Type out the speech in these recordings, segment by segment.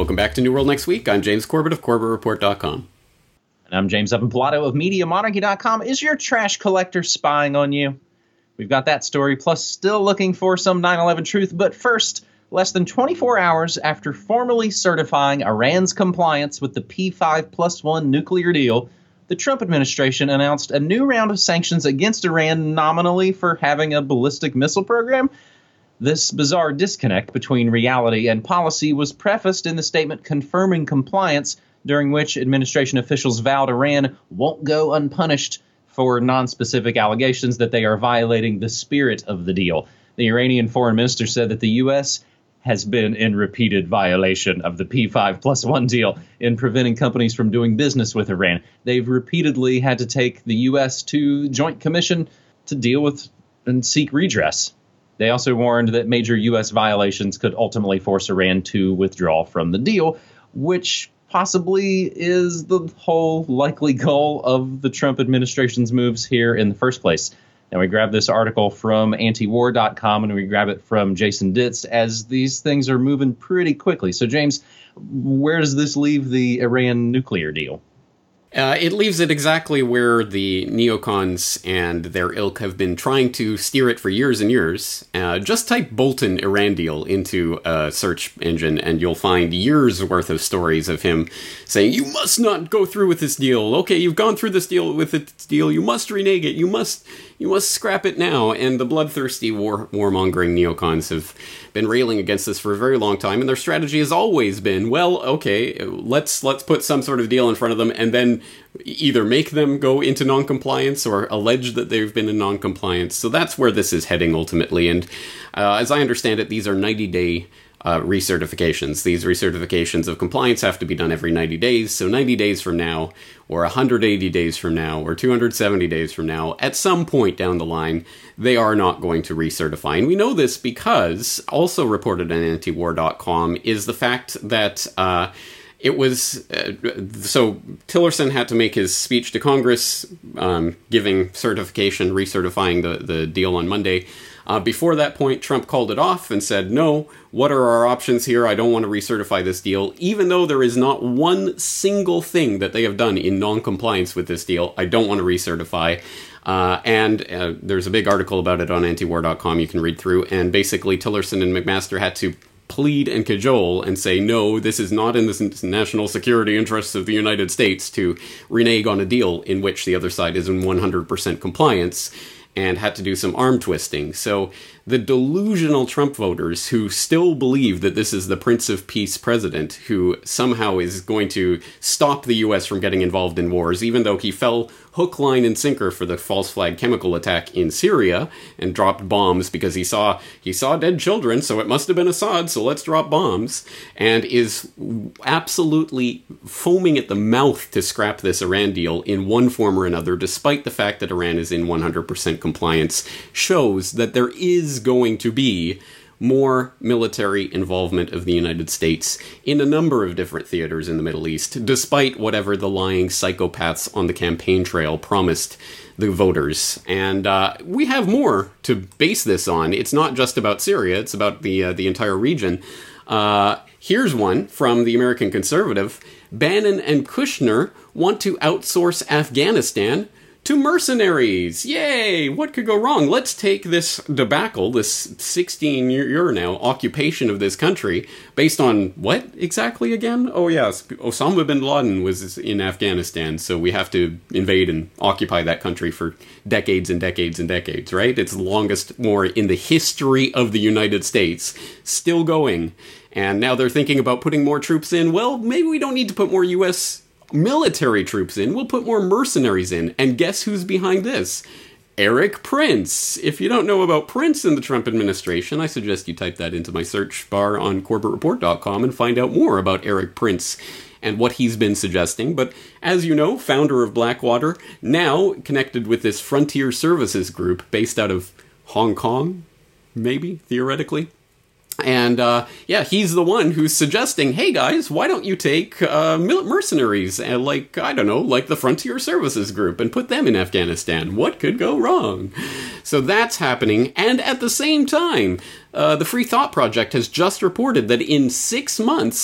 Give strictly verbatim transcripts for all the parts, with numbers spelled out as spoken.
Welcome back to New World Next Week. I'm James Corbett of Corbett Report dot com. And I'm James Evan Pilato of Media Monarchy dot com. Is your trash collector spying on you? We've got that story, plus still looking for some nine eleven truth. But first, less than twenty-four hours after formally certifying Iran's compliance with the P five plus one nuclear deal, the Trump administration announced a new round of sanctions against Iran nominally for having a ballistic missile program. This bizarre disconnect between reality and policy was prefaced in the statement confirming compliance, during which administration officials vowed Iran won't go unpunished for non-specific allegations that they are violating the spirit of the deal. The Iranian foreign minister said that the U S has been in repeated violation of the P five plus one deal in preventing companies from doing business with Iran. They've repeatedly had to take the U S to Joint Commission to deal with and seek redress. They also warned that major U S violations could ultimately force Iran to withdraw from the deal, which possibly is the whole likely goal of the Trump administration's moves here in the first place. Now, we grab this article from anti war dot com and we grab it from Jason Ditz as these things are moving pretty quickly. So, James, where does this leave the Iran nuclear deal? Uh, it leaves it exactly where the neocons and their ilk have been trying to steer it for years and years. Uh, just type Bolton Iran deal into a search engine and you'll find years worth of stories of him saying, you must not go through with this deal. Okay, you've gone through this deal with this deal. You must renege it. You must you must scrap it now. And the bloodthirsty war warmongering neocons have been railing against this for a very long time. And their strategy has always been, well, okay, let's let's put some sort of deal in front of them and then either make them go into noncompliance or allege that they've been in noncompliance. So that's where this is heading ultimately. And uh, as I understand it, these are ninety-day uh, recertifications. These recertifications of compliance have to be done every ninety days. So ninety days from now, or one hundred eighty days from now, or two hundred seventy days from now, at some point down the line, they are not going to recertify. And we know this because, also reported on anti war dot com, is the fact that Uh, It was, uh, so Tillerson had to make his speech to Congress, um, giving certification, recertifying the, the deal on Monday. Uh, before that point, Trump called it off and said, no, what are our options here? I don't want to recertify this deal. Even though there is not one single thing that they have done in non-compliance with this deal, I don't want to recertify. Uh, and uh, there's a big article about it on anti war dot com you can read through. And basically, Tillerson and McMaster had to plead and cajole and say, no, this is not in the national security interests of the United States to renege on a deal in which the other side is in one hundred percent compliance, and had to do some arm twisting. So the delusional Trump voters who still believe that this is the Prince of Peace president who somehow is going to stop the U S from getting involved in wars, even though he fell hook, line, and sinker for the false flag chemical attack in Syria and dropped bombs because he saw he saw dead children, so it must have been Assad, so let's drop bombs, and is absolutely foaming at the mouth to scrap this Iran deal in one form or another, despite the fact that Iran is in one hundred percent compliance, shows that there is going to be more military involvement of the United States in a number of different theaters in the Middle East, despite whatever the lying psychopaths on the campaign trail promised the voters. And uh, we have more to base this on. It's not just about Syria, it's about the, uh, the entire region. Uh, here's one from the American Conservative. Bannon and Kushner want to outsource Afghanistan to mercenaries. Yay! What could go wrong? Let's take this debacle, this sixteen-year now occupation of this country, based on what exactly again? Oh yes, Osama bin Laden was in Afghanistan, so we have to invade and occupy that country for decades and decades and decades, right? It's the longest war in the history of the United States, still going. And now they're thinking about putting more troops in. Well, maybe we don't need to put more U S military troops in, we'll put more mercenaries in. And guess who's behind this? Erik Prince. If you don't know about Prince in the Trump administration, I suggest you type that into my search bar on Corbett Report dot com and find out more about Erik Prince and what he's been suggesting. But as you know, founder of Blackwater, now connected with this Frontier Services group based out of Hong Kong, maybe, theoretically. And, uh, yeah, he's the one who's suggesting, hey, guys, why don't you take uh, mercenaries, and like, I don't know, like the Frontier Services Group, and put them in Afghanistan? What could go wrong? So that's happening, and at the same time, uh, the Free Thought Project has just reported that in six months,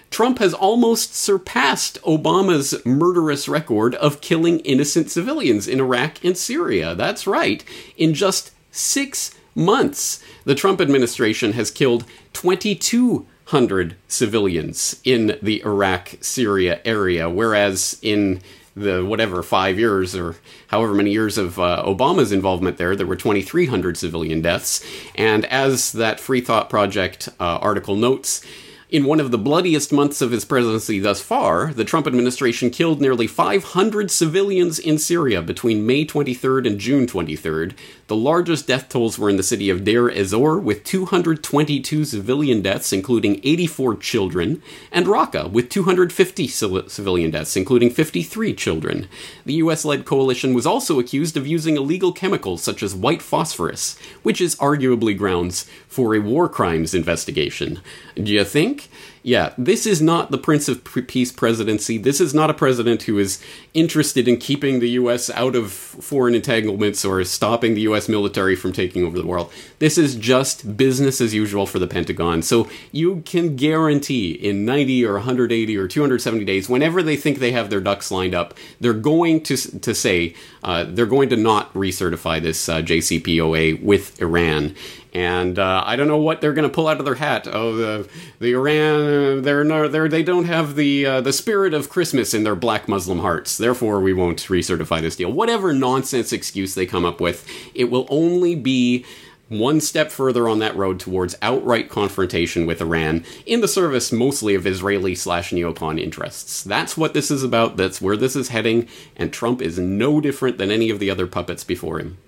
Trump has almost surpassed Obama's murderous record of killing innocent civilians in Iraq and Syria. That's right. In just six months, the Trump administration has killed twenty-two hundred civilians in the Iraq-Syria area, whereas in the whatever five years or however many years of uh, Obama's involvement there, there were twenty-three hundred civilian deaths. And as that Free Thought Project uh, article notes, in one of the bloodiest months of his presidency thus far, the Trump administration killed nearly five hundred civilians in Syria between May twenty-third and June twenty-third. The largest death tolls were in the city of Deir ez-Zor, with two hundred twenty-two civilian deaths, including eighty-four children, and Raqqa, with two hundred fifty civilian deaths, including fifty-three children. The U S-led coalition was also accused of using illegal chemicals such as white phosphorus, which is arguably grounds for a war crimes investigation. Do you think? Yeah, this is not the Prince of Peace presidency. This is not a president who is interested in keeping the U S out of foreign entanglements or stopping the U S military from taking over the world. This is just business as usual for the Pentagon. So you can guarantee in ninety or one hundred eighty or two hundred seventy days, whenever they think they have their ducks lined up, they're going to to say, uh, they're going to not recertify this uh, J C P O A with Iran. And uh, I don't know what they're going to pull out of their hat. Oh, the the Iran, they're not, they're, they don't have the uh, the spirit of Christmas in their black Muslim hearts. Therefore, we won't recertify this deal. Whatever nonsense excuse they come up with, it will only be one step further on that road towards outright confrontation with Iran in the service mostly of Israeli slash neocon interests. That's what this is about. That's where this is heading. And Trump is no different than any of the other puppets before him.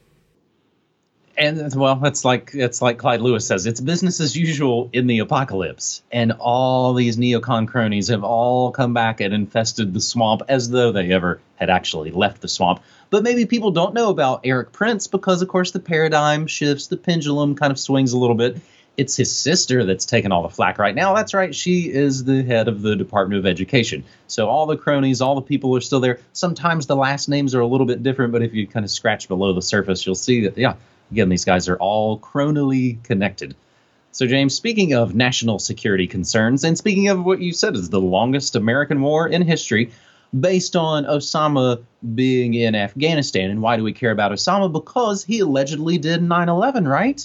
And, well, it's like it's like Clyde Lewis says, it's business as usual in the apocalypse. And all these neocon cronies have all come back and infested the swamp as though they ever had actually left the swamp. But maybe people don't know about Erik Prince because, of course, the paradigm shifts, the pendulum kind of swings a little bit. It's his sister that's taking all the flack right now. That's right. She is the head of the Department of Education. So all the cronies, all the people are still there. Sometimes the last names are a little bit different, but if you kind of scratch below the surface, you'll see that, yeah, again, these guys are all chronally connected. So, James, speaking of national security concerns, and speaking of what you said is the longest American war in history, based on Osama being in Afghanistan. And why do we care about Osama? Because he allegedly did nine eleven, right?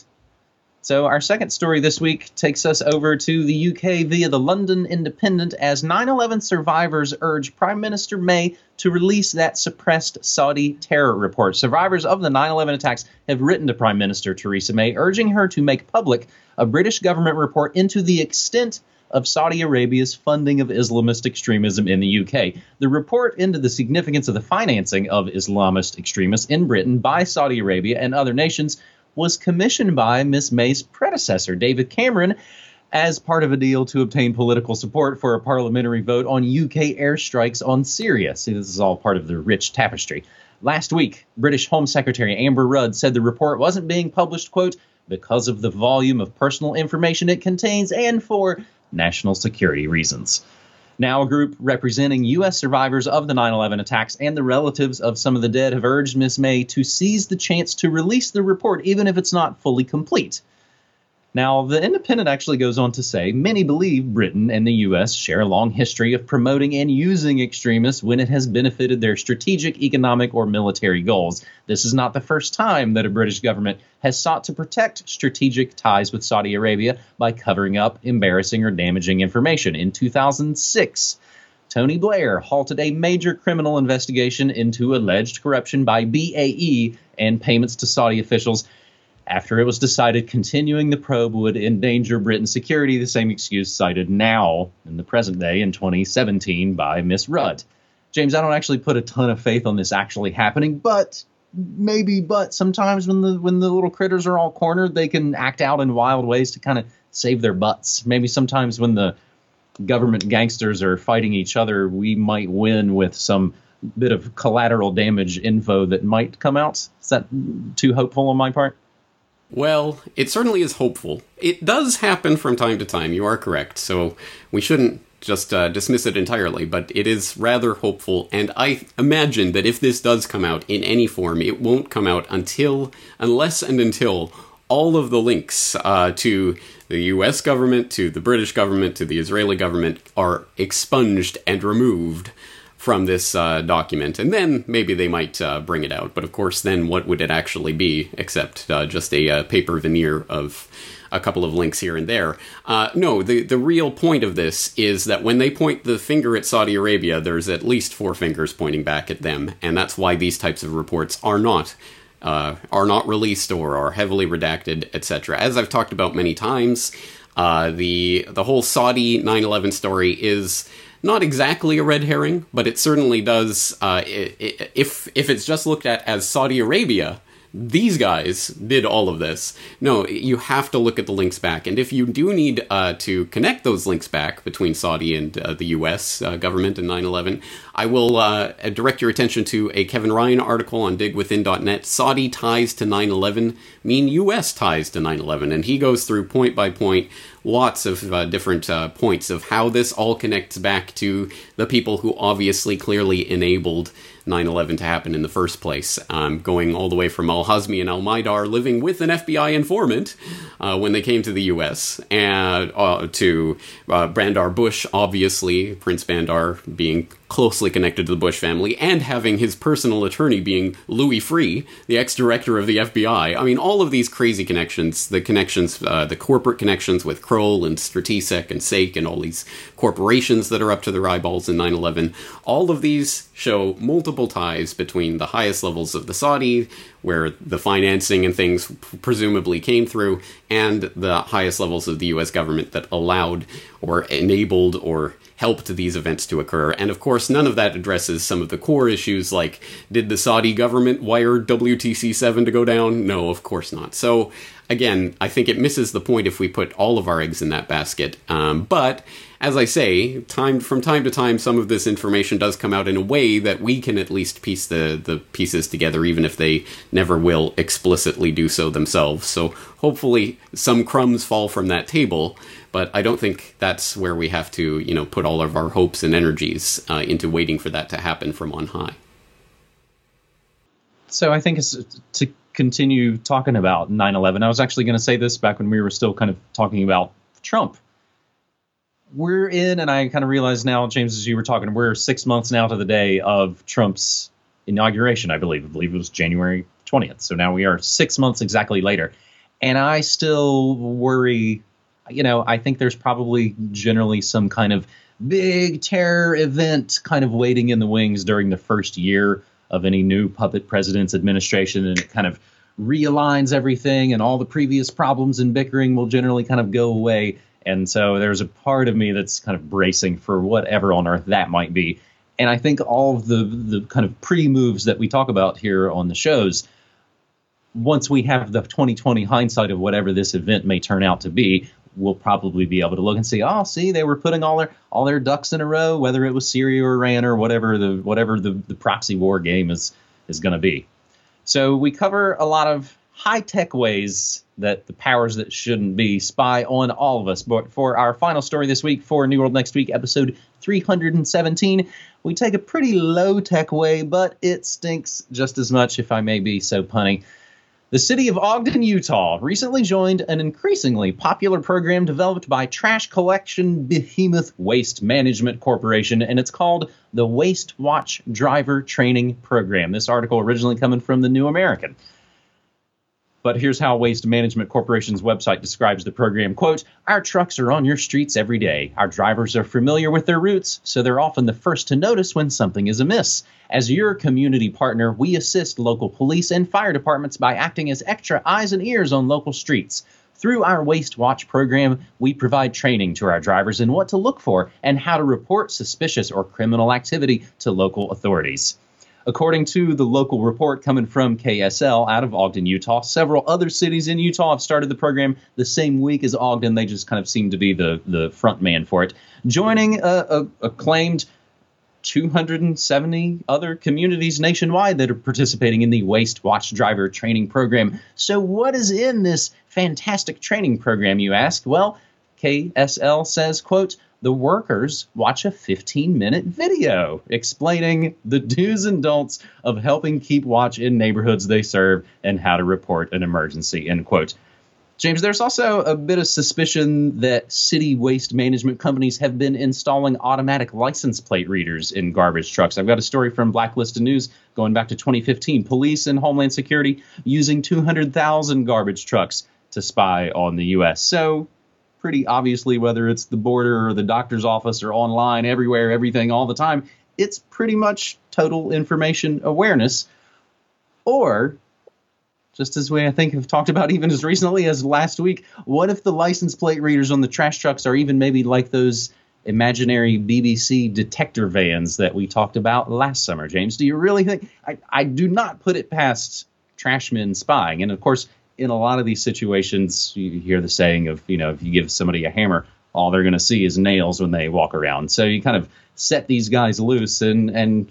So our second story this week takes us over to the U K via the London Independent as nine eleven survivors urge Prime Minister May to release that suppressed Saudi terror report. Survivors of the nine eleven attacks have written to Prime Minister Theresa May, urging her to make public a British government report into the extent of Saudi Arabia's funding of Islamist extremism in the U K. The report into the significance of the financing of Islamist extremists in Britain by Saudi Arabia and other nations was commissioned by Miss May's predecessor, David Cameron, as part of a deal to obtain political support for a parliamentary vote on U K airstrikes on Syria. See, this is all part of the rich tapestry. Last week, British Home Secretary Amber Rudd said the report wasn't being published, quote, because of the volume of personal information it contains and for national security reasons. Now, a group representing U S survivors of the nine eleven attacks and the relatives of some of the dead have urged Miss May to seize the chance to release the report, even if it's not fully complete. Now, the Independent actually goes on to say, many believe Britain and the U S share a long history of promoting and using extremists when it has benefited their strategic, economic, or military goals. This is not the first time that a British government has sought to protect strategic ties with Saudi Arabia by covering up embarrassing or damaging information. In two thousand six, Tony Blair halted a major criminal investigation into alleged corruption by B A E and payments to Saudi officials after it was decided continuing the probe would endanger Britain's security, the same excuse cited now in the present day in twenty seventeen by Miss Rudd. James, I don't actually put a ton of faith on this actually happening, but maybe, but sometimes when the when the little critters are all cornered, they can act out in wild ways to kind of save their butts. Maybe sometimes when the government gangsters are fighting each other, we might win with some bit of collateral damage info that might come out. Is that too hopeful on my part? Well, it certainly is hopeful. It does happen from time to time, you are correct, so we shouldn't just uh, dismiss it entirely, but it is rather hopeful, and I imagine that if this does come out in any form, it won't come out until, unless and until, all of the links uh, to the U S government to the British government to the Israeli government are expunged and removed from this uh, document, and then maybe they might uh, bring it out. But of course, then what would it actually be except uh, just a uh, paper veneer of a couple of links here and there? Uh, no, the, the real point of this is that when they point the finger at Saudi Arabia, there's at least four fingers pointing back at them, and that's why these types of reports are not uh, are not released or are heavily redacted, et cetera. As I've talked about many times, uh, the the whole Saudi nine eleven story is not exactly a red herring, but it certainly does, uh, if if it's just looked at as Saudi Arabia, these guys did all of this. No, you have to look at the links back. And if you do need uh, to connect those links back between Saudi and uh, the U S uh, government and nine eleven, I will uh, direct your attention to a Kevin Ryan article on dig within dot net. Saudi ties to nine eleven mean U S ties to nine eleven. And he goes through point by point lots of uh, different uh, points of how this all connects back to the people who obviously clearly enabled nine eleven to happen in the first place, um, going all the way from al-Hazmi and al-Maidar living with an F B I informant uh, when they came to the U S, and uh, to uh, Bandar Bush, obviously, Prince Bandar being closely connected to the Bush family, and having his personal attorney being Louis Freeh, the ex-director of the F B I. I mean, all of these crazy connections, the connections, uh, the corporate connections with Kroll and Stratesec and Sake and all these corporations that are up to their eyeballs in nine eleven, all of these show multiple ties between the highest levels of the Saudi, where the financing and things presumably came through, and the highest levels of the U S government that allowed or enabled or helped these events to occur. And of course, none of that addresses some of the core issues like, did the Saudi government wire W T C seven to go down? No, of course not. So again, I think it misses the point if we put all of our eggs in that basket. Um, but as I say, time from time to time, some of this information does come out in a way that we can at least piece the, the pieces together, even if they never will explicitly do so themselves. So hopefully some crumbs fall from that table, but I don't think that's where we have to, you know, put all of our hopes and energies uh, into waiting for that to happen from on high. So I think it's to continue talking about nine eleven. I was actually going to say this back when we were still kind of talking about Trump. We're in, and I kind of realize now, James, as you were talking, we're six months now to the day of Trump's inauguration, I believe. I believe it was January twentieth. So now we are six months exactly later. And I still worry, you know, I think there's probably generally some kind of big terror event kind of waiting in the wings during the first year of any new puppet president's administration, and it kind of realigns everything, and all the previous problems and bickering will generally kind of go away. And so there's a part of me that's kind of bracing for whatever on earth that might be. And I think all of the, the kind of pre-moves that we talk about here on the shows, once we have the twenty twenty hindsight of whatever this event may turn out to be, we'll probably be able to look and see, oh, see, they were putting all their all their ducks in a row, whether it was Syria or Iran or whatever the whatever the, the proxy war game is is going to be. So we cover a lot of high-tech ways that the powers that shouldn't be spy on all of us. But for our final story this week, for New World Next Week, episode three hundred seventeen, we take a pretty low-tech way, but it stinks just as much, if I may be so punny. The city of Ogden, Utah, recently joined an increasingly popular program developed by trash collection behemoth Waste Management Corporation, and it's called the Waste Watch Driver Training Program. This article originally coming from the New American. But here's how Waste Management Corporation's website describes the program. Quote, "Our trucks are on your streets every day. Our drivers are familiar with their routes, so they're often the first to notice when something is amiss. As your community partner, we assist local police and fire departments by acting as extra eyes and ears on local streets. Through our Waste Watch program, we provide training to our drivers in what to look for and how to report suspicious or criminal activity to local authorities." According to the local report coming from K S L out of Ogden, Utah, several other cities in Utah have started the program the same week as Ogden. They just kind of seem to be the, the front man for it. Joining a, a, a claimed two hundred seventy other communities nationwide that are participating in the Waste Watch Driver Training Program. So what is in this fantastic training program, you ask? Well, K S L says, quote, "The workers watch a fifteen-minute video explaining the do's and don'ts of helping keep watch in neighborhoods they serve and how to report an emergency," end quote. James, there's also a bit of suspicion that city waste management companies have been installing automatic license plate readers in garbage trucks. I've got a story from Blacklisted News going back to twenty fifteen. Police and Homeland Security using two hundred thousand garbage trucks to spy on the U S. So pretty obviously, whether it's the border or the doctor's office or online, everywhere, everything, all the time, it's pretty much total information awareness. Or, just as we, I think, have talked about even as recently as last week, what if the license plate readers on the trash trucks are even maybe like those imaginary B B C detector vans that we talked about last summer, James? Do you really think? I, I do not put it past trashmen spying. And, of course, in a lot of these situations, you hear the saying of, you know, if you give somebody a hammer, all they're going to see is nails when they walk around. So you kind of set these guys loose, and, and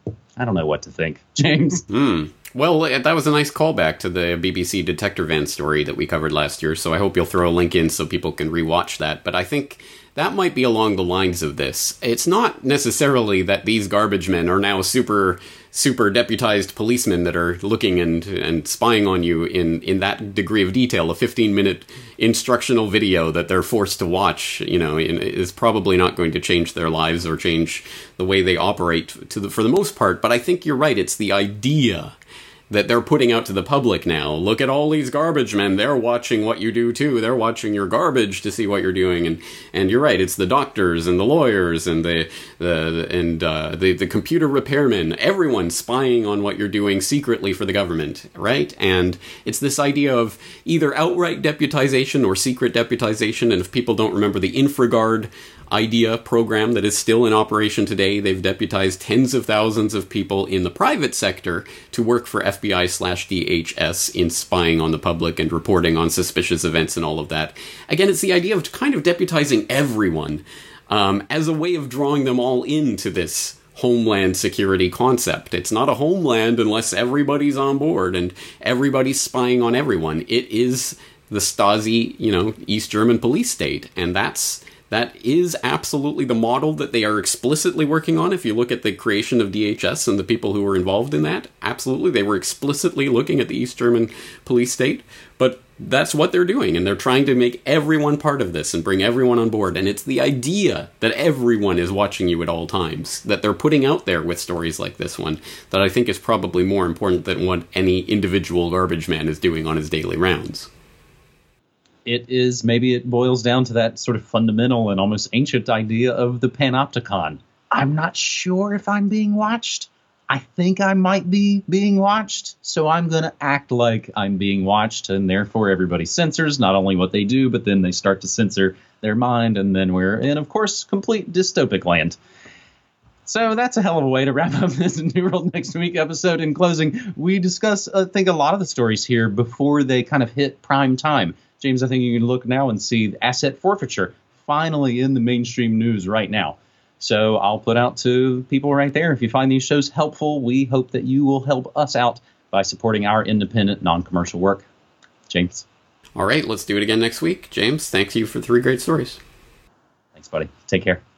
I don't know what to think, James. Mm. Well, that was a nice callback to the B B C detector van story that we covered last year, so I hope you'll throw a link in so people can rewatch that. But I think that might be along the lines of this. It's not necessarily that these garbage men are now super, super deputized policemen that are looking and and spying on you in, in that degree of detail. A fifteen-minute instructional video that they're forced to watch, you know, is probably not going to change their lives or change the way they operate to the, for the most part. But I think you're right. It's the idea that they're putting out to the public now. Look at all these garbage men. They're watching what you do, too. They're watching your garbage to see what you're doing. And and you're right. It's the doctors and the lawyers and the the and uh, the, the computer repairmen. Everyone's spying on what you're doing secretly for the government, right? And it's this idea of either outright deputization or secret deputization. And if people don't remember the InfraGard idea program that is still in operation today, they've deputized tens of thousands of people in the private sector to work for F B I slash D H S in spying on the public and reporting on suspicious events and all of that. Again, it's the idea of kind of deputizing everyone um, as a way of drawing them all into this homeland security concept. It's not a homeland unless everybody's on board and everybody's spying on everyone. It is the Stasi, you know, East German police state, and that's That is absolutely the model that they are explicitly working on. If you look at the creation of D H S and the people who were involved in that, absolutely, they were explicitly looking at the East German police state. But that's what they're doing, and they're trying to make everyone part of this and bring everyone on board. And it's the idea that everyone is watching you at all times, that they're putting out there with stories like this one, that I think is probably more important than what any individual garbage man is doing on his daily rounds. It is, maybe it boils down to that sort of fundamental and almost ancient idea of the panopticon. I'm not sure if I'm being watched. I think I might be being watched, so I'm going to act like I'm being watched, and therefore everybody censors not only what they do, but then they start to censor their mind, and then we're in, of course, complete dystopic land. So that's a hell of a way to wrap up this New World Next Week episode. In closing, we discuss, I think, a lot of the stories here before they kind of hit prime time. James, I think you can look now and see asset forfeiture finally in the mainstream news right now. So I'll put out to people right there. If you find these shows helpful, we hope that you will help us out by supporting our independent, non-commercial work. James. All right, let's do it again next week. James, thank you for three great stories. Thanks, buddy. Take care.